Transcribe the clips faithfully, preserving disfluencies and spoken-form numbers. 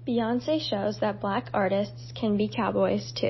Beyoncé shows that black artists can be cowboys too.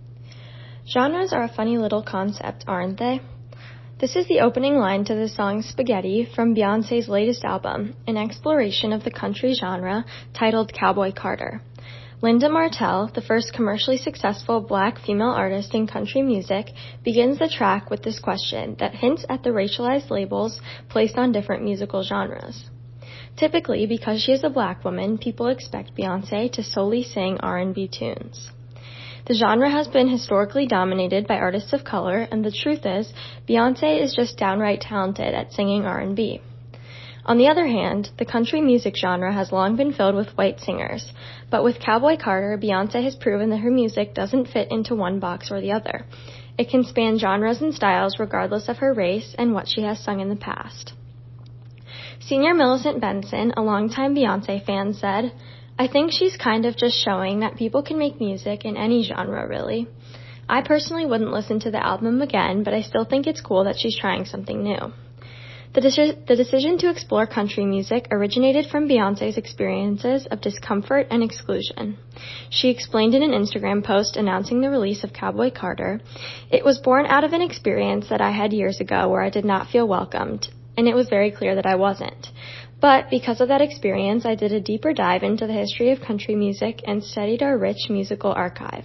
Genres are a funny little concept, aren't they? This is the opening line to the song Spaghetti from Beyoncé's latest album, an exploration of the country genre titled Cowboy Carter. Linda Martell, the first commercially successful black female artist in country music, begins the track with this question that hints at the racialized labels placed on different musical genres. Typically, because she is a black woman, people expect Beyoncé to solely sing R and B tunes. The genre has been historically dominated by artists of color, and the truth is, Beyoncé is just downright talented at singing R and B. On the other hand, the country music genre has long been filled with white singers, but with Cowboy Carter, Beyoncé has proven that her music doesn't fit into one box or the other. It can span genres and styles regardless of her race and what she has sung in the past. Senior Millicent Benson, a longtime Beyoncé fan, said, "I think she's kind of just showing that people can make music in any genre, really. I personally wouldn't listen to the album again, but I still think it's cool that she's trying something new." The, deci- the decision to explore country music originated from Beyoncé's experiences of discomfort and exclusion. She explained in an Instagram post announcing the release of Cowboy Carter, "It was born out of an experience that I had years ago where I did not feel welcomed, and it was very clear that I wasn't. But because of that experience, I did a deeper dive into the history of country music and studied our rich musical archive."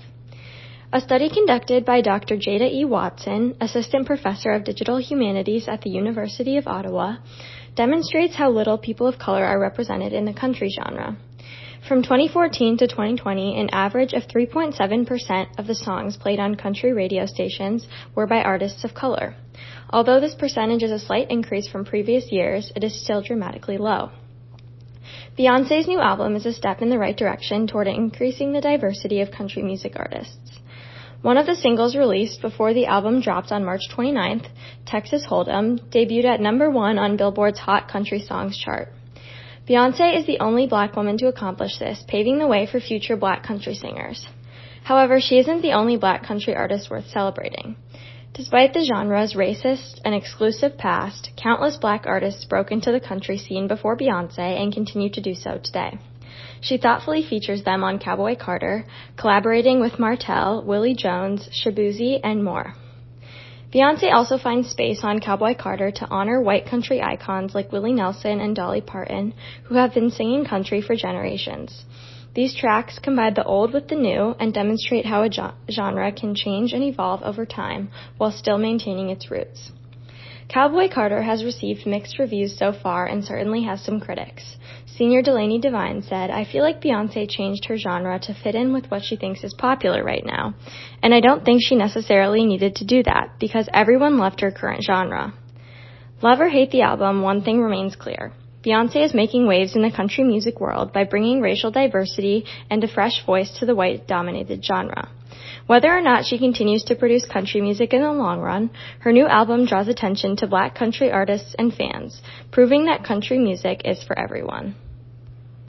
A study conducted by Doctor Jada E. Watson, Assistant Professor of Digital Humanities at the University of Ottawa, demonstrates how little people of color are represented in the country genre. From twenty fourteen to twenty twenty, an average of three point seven percent of the songs played on country radio stations were by artists of color. Although this percentage is a slight increase from previous years, it is still dramatically low. Beyoncé's new album is a step in the right direction toward increasing the diversity of country music artists. One of the singles released before the album dropped on March twenty-ninth, Texas Hold'em, debuted at number one on Billboard's Hot Country Songs chart. Beyoncé is the only black woman to accomplish this, paving the way for future black country singers. However, she isn't the only black country artist worth celebrating. Despite the genre's racist and exclusive past, countless black artists broke into the country scene before Beyoncé and continue to do so today. She thoughtfully features them on Cowboy Carter, collaborating with Martell, Willie Jones, Shaboozey, and more. Beyoncé also finds space on Cowboy Carter to honor white country icons like Willie Nelson and Dolly Parton, who have been singing country for generations. These tracks combine the old with the new and demonstrate how a genre can change and evolve over time while still maintaining its roots. Cowboy Carter has received mixed reviews so far and certainly has some critics. Senior Delaney Devine said, "I feel like Beyoncé changed her genre to fit in with what she thinks is popular right now, and I don't think she necessarily needed to do that because everyone loved her current genre." Love or hate the album, one thing remains clear. Beyoncé is making waves in the country music world by bringing racial diversity and a fresh voice to the white-dominated genre. Whether or not she continues to produce country music in the long run, her new album draws attention to black country artists and fans, proving that country music is for everyone.